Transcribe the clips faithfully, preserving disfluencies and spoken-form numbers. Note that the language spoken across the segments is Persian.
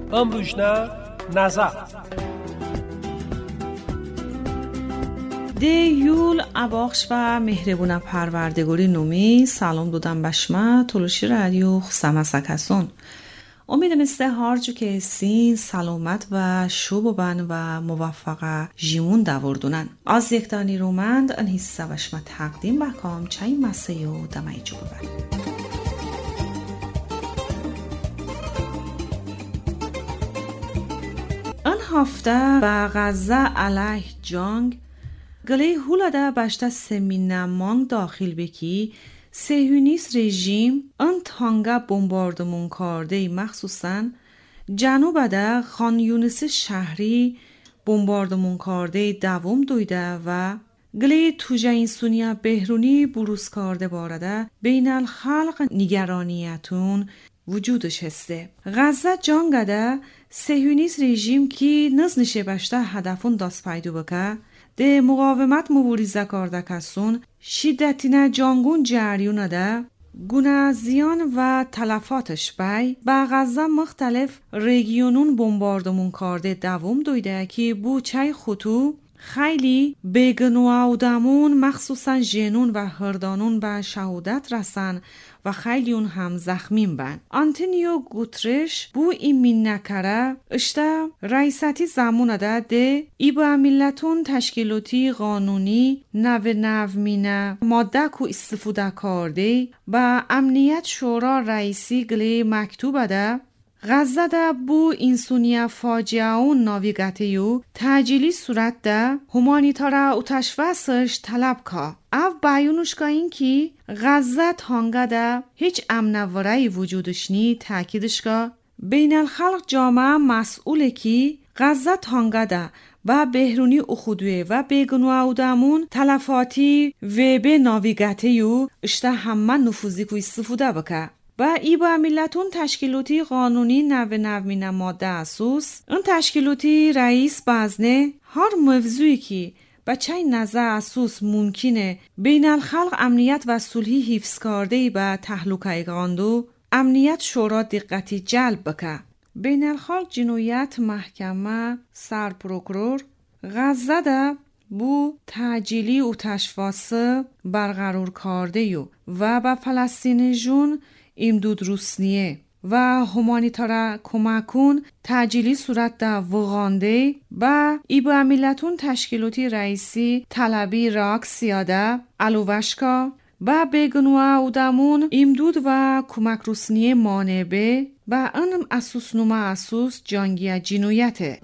امروجنا نظر دی یول اباخش و مهربون پروردگاری نومی سلام دودم بشما تلوشی رادیو خسما سکسون امیدم استه هارجو که سین سلامت و شوبان و موفقه جیمون داوردونن از یک دانی رومند ان حصه بشما تقدیم بکام چای مسیو دمای جو ببن ان هفته با غزه علیه جنگ گلی هولاده باشته سمینه مانگ داخل بکی صهیونیست رژیم ان تانگا بمباردمون کرده مخصوصاً جنوب ده خان یونس شهری بمباردمون کرده دوم دویده و گلی توجه این سونیا بهرونی بروز کرده بارده بین الخلق نگرانیتون وجودش هسته. غزه جنگ ده صهیونیست رژیم کی نز نشه باشته هدفون دست پیدا بکه ده مقاومت مبارزه کرده کسون شدتینه جانگون جریونه ده گونه زیان و تلفاتش بای با غزه مختلف رژیونون بمباردمون کرده دوم دویده که بو چای خطو خیلی بگنو آدمون مخصوصا جنون و هردانون به شهادت رسن و خیلی اون هم زخمین بن. آنتونیو گوترش بو این مین نکره اشته رئیستی زمونه ده ده ای با ملتون تشکیلاتی قانونی نو نو مینه ماده کو استفاده کرده با امنیت شورا رئیسی گلی مکتوبه ده غزه ده بو انسونیا فاجعه اون ناویگتیو تاجیلی صورت ده همانیتارا او تشوسش طلب که او بیانوش که این که غزه تانگه ده هیچ امنوارهی وجودش نی تاکیدش که بین الخلق جامعه مسئوله که غزه تانگه ده و بهرونی اخودوه و بگنو اودمون تلفاتی و به ناویگتیو اشته همه نفوذی که استفاده بکه و ای با ملتون تشکیلاتی قانونی نو نو مینه ماده اسوس اون تشکیلاتی رئیس بازنه هر موضوعی که بچه نظر اسوس ممکنه بین الخلق امنیت و صلحی حفظ کرده به تحلوکه گاندو امنیت شورا دقتی جلب بکه بین الخلق جنایت محکمه سر پروکرور غزه ده بو تعجیلی و تشواسه برقرار کرده یو و با فلسطین جون امدود روسنیه و همانیتارا کمکون تعجیلی صورت ده وغانده و ای با ملتون تشکیلاتی رئیسی طلبی راک سیاده الوشکا و بگنوه اودمون امدود و کمک روسنیه مانبه و انم اسوس نومه اسوس جانگیه جنویته.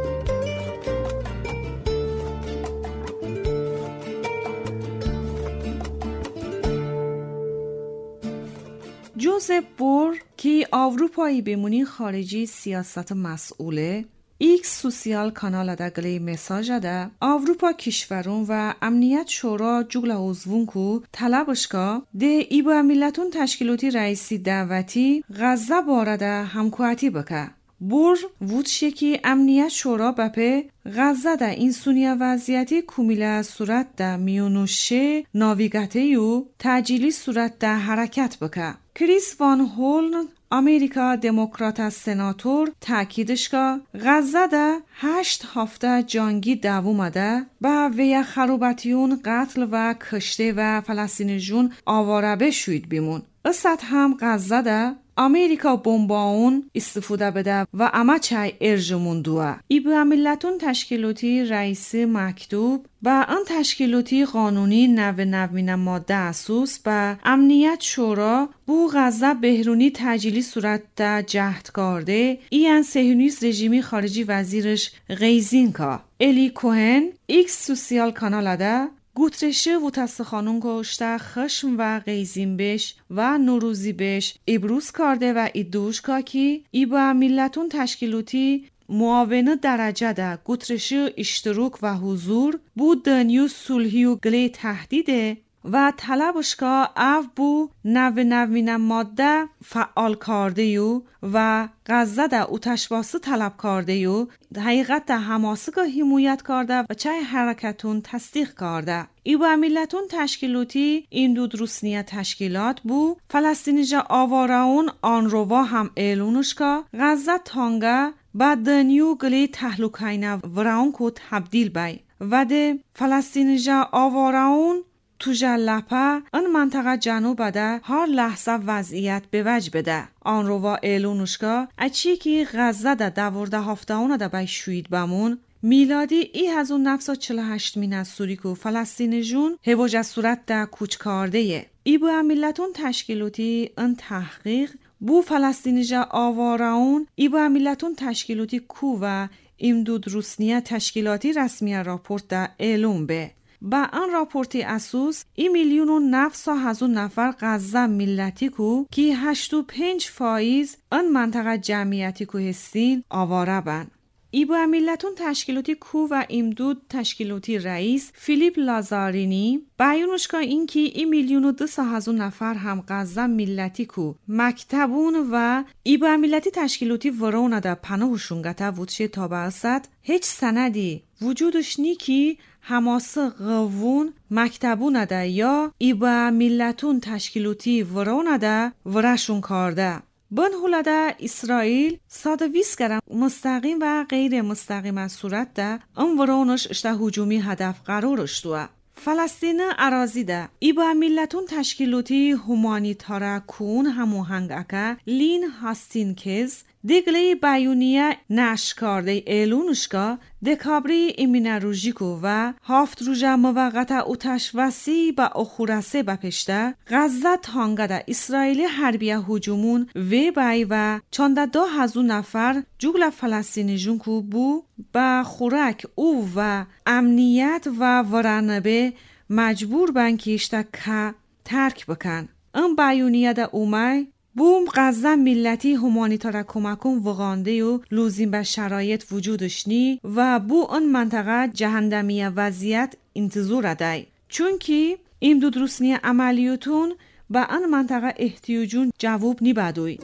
جوزپ بور که آوروپایی بمونی خارجی سیاست مسئوله ایکس سوسیال کانال ده گلی مساج ده آوروپا کشورون و امنیت شورا جگل اوزوون کو طلبش که ده ای با ملتون تشکیلاتی رئیسی دعوتی غزه بارده همکواتی بکه بور وودشه که امنیت شورا بپه غزه ده این سونیا وضعیتی کمیله صورت ده میونوشه ناویگته یو تجیلی صورت ده حرکت بکه کریس وان هولن امریکا دموکرات سناتور تاکیدش که غزه ده هشت هفته جنگی دوام ده با وی خروبتیون قتل و کشته و فلسطین جون آواره بشوید بیمون اسد هم غزه ده امریکا بمباون استفاده بده و اما چای ارجمون دوه ای با ملتون تشکیلاتی رئیس مکتوب با ان تشکیلاتی قانونی نو نو مینه ماده اسوس با امنیت شورا بو غزه بهرونی تجیلی صورت ده جهد کرده این صهیونیست رژیمی خارجی وزیرش غیزین که الی کوهن ایکس سوسیال کانال ده گوترشه و تست خانون گوشته خشم و غیزین بش و نوروزی بش ابروز کرده و ایدوش که که ای با ملتون تشکیلاتی معاونه درجه ده گوترشه اشتراک و حضور بود دنیو صلحی و گلی تهدیده و طلبش که او بو نو نوین ماده فعال کرده یو و غزه ده اوتشباسی طلب کرده یو حقیقت ده هماسه که حمایت کرده و چه حرکتون تصدیق کرده. ای با ملتون تشکیلاتی این دو دروسنیه تشکیلات بو فلسطینیجا آوارون آن روا هم اعلونش که غزه تانگه با دنیو گلی تحلوکاینه وراون کو تبدیل بای و ده فلسطینیجا آوارون تو جلپه ان منطقه جنوب ده هر لحظه وضعیت به وجه بده. آن روا اعلونش که اچی که غزه ده دورده هفتهونه ده بای شوید بمون میلادی ای هزار و نهصد و چهل و هشت مین از سوری که فلسطین جون هواج از صورت ده کوچ کرده یه. ای با ملتون تشکیلاتی ان تحقیق بو فلسطینیجا آوارون ای با ملتون تشکیلاتی کو و امدود روسنیه تشکیلاتی رسمی راپورت ده اعلام به. با آن راپورتی اساس ای میلیون و نهصد هزار نفر غزه ملتی کو که هشتاد و پنج فایز آن منطقه جمعیتی کو هستین آواره بن. ای با ملتون تشکیلاتی کو و امدود تشکیلاتی رئیس فیلیپ لازارینی بیانش که این که ای میلیون و دویست هزار نفر هم غزه ملتی کو مکتبون و ای با ملتی تشکیلاتی ورونه ده پناهشون گته وودشه تا برسد هیچ سندی وجودش نی که هماسه غوون مکتبون ده یا ای با ملتون تشکیلاتی ورونه ده ورشون کرده. بن هولده اسرائیل ساده ویس گرم مستقیم و غیر مستقیم از صورت ده ام ورونش اشته هجومی هدف قرارش دوه. فلسطین اراضی ده ای با ملتون تشکیلاتی همانیتاره کون هموهنگ اکه لین هاستینکز دیگلی بیانیه نشر کرده اعلونشگاه دکابری امینه روژیکو و هفت روژه موقت اوتش وسی با اخورسه بپشته غزه تانگده اسرائیلی حربیه هجومون وی بای و چانده دو هزار نفر جوگل فلسطینی جونکو بو با خورک او و امنیت و ورنبه مجبور بنکیشته که ترک بکن. این بیانیه ده اومای بوم غزه ملتی همانیتاره کمکون وغانده و لوزیم به شرایط وجودش نی و بو اون منطقه جهندمی وضعیت انتظار دای چون که این دو دروسنی عملیاتون به اون منطقه احتیاجون جواب نی بدوی.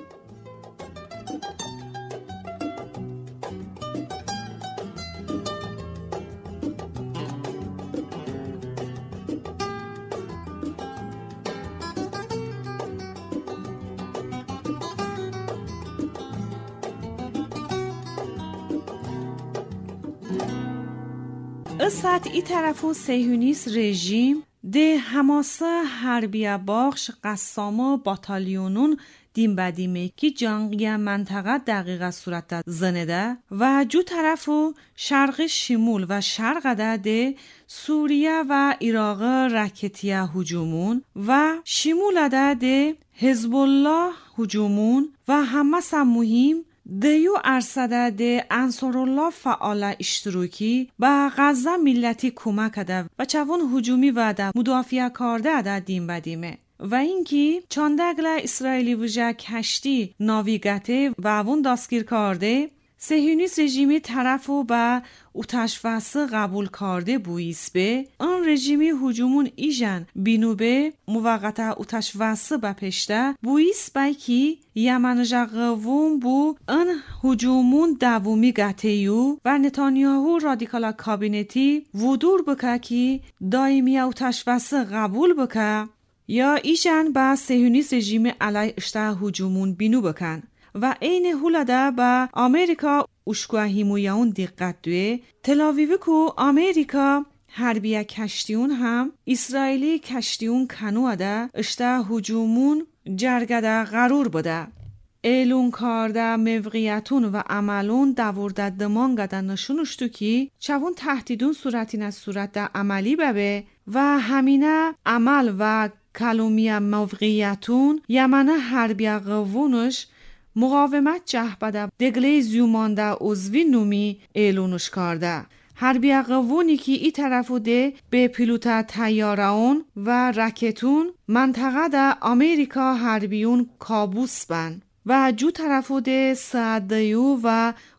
اسات ای طرفو صهیونیست رژیم ده هماسه حربیه باخش قسامه باتالیونون دیم بدیمه که جنگی منطقه دقیقه صورت زنده و جو طرفو شرق شمول و شرق ده ده سوریه و عراق رکتیه هجومون و شمول ده ده حزب الله هجومون و همه سم مهم دیو ارصده ده انصارالله فعال اشتراکی با غزه ملتی کمک ده و چون هجومی و ده مدافع کرده ده دیم بدیمه و اینکه چاندگل اسرائیلی وجه کشتی ناویگته و اون دستگیر کرده صهیونیست رژیمی طرفو با اوتشفسه قبول کرده بویس به آن رژیمی هجومون ایجن بینوبه موقت اوتشفسه بپشته بویس بای که یمن جغوون بو آن هجومون دومی گتهیو و نتانیاهو رادیکال کابینتی ودور بکه که دائمی اوتشفسه قبول بکه یا ایجن با صهیونیست رژیم علی اشته هجومون بینو بکن و این هولده با امریکا اشکوه هیمویاون دقت دوی تلاویوی کو امریکا حربیه کشتیون هم اسرائیلی کشتیون کنوده اشته هجومون جرگده غرور بوده. اعلون کرده موقعیتون و عملون دورده دمانگده نشونشتو که چون تهدیدون صورتین از صورت عملی ببه و همینه عمل و کلومی موقعیتون یمنه حربیه قوونش مقاومت جهبده دگله زیومانده عضوی نومی اعلونش کرده. حربیه قوونی که ای طرفو ده به پیلوت تیارهون و رکتون منطقه ده امریکا حربیون کابوس بن و جو طرفو ده سعدیو و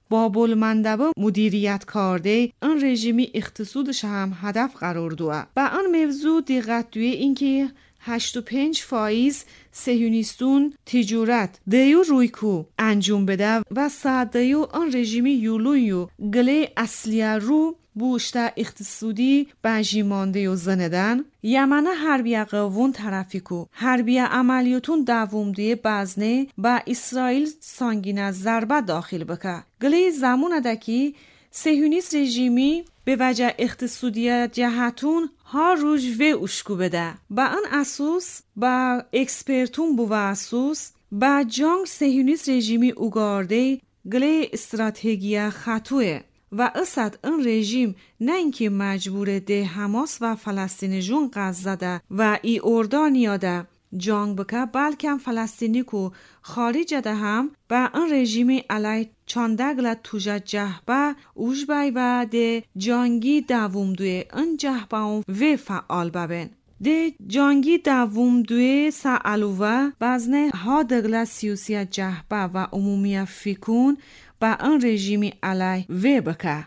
babulmandaba مدیریت karde این رژیمی اقتصادش هم هدف قرار دوه. با این موضوع دقت دوی اینکه هشتاد و پنج فایز صهیونیستون تجارت دیو رویکو انجام بده و سادیو آن رژیمی یولویو گله اصلی رو بوشته اقتصادی بنجیمانده و زندن یمنه حربیه قوون طرفی کو حربیه عملیاتون دوامدوی بزنه با اسرائیل سانگینه ضربه داخل بکه گله زمونه ده که صهیونیست رژیمی به وجه اقتصادی جهتون ها روش و اشکو بده با ان اساس با اکسپرتون بو اساس با جنگ صهیونیست رژیمی اوگارده گله استراتژی خطوه و اسد این رژیم نه اینکه مجبور ده حماس و فلسطین جون غزه ده و ای اردن یاده جنگ بکه بلکه فلسطینی کو خارج ده هم با این رژیم علی چاندگل توجه جهبه اوجبای و ده جنگی دوم دوی این جهبه و فعال ببین ده جنگی دوم دوی سعلوه بزنه ها دگل سیوسی جهبه و عمومی فیکون با این رژیمی علی و بکه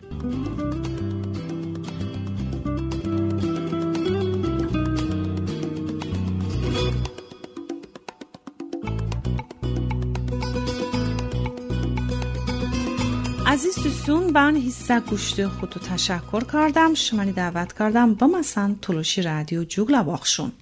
عزیز دوستون من حصه گوشت خودتو تشکر کردم شمانی دعوت کردم با مثلا تلوشی رادیو جوگلا باخشون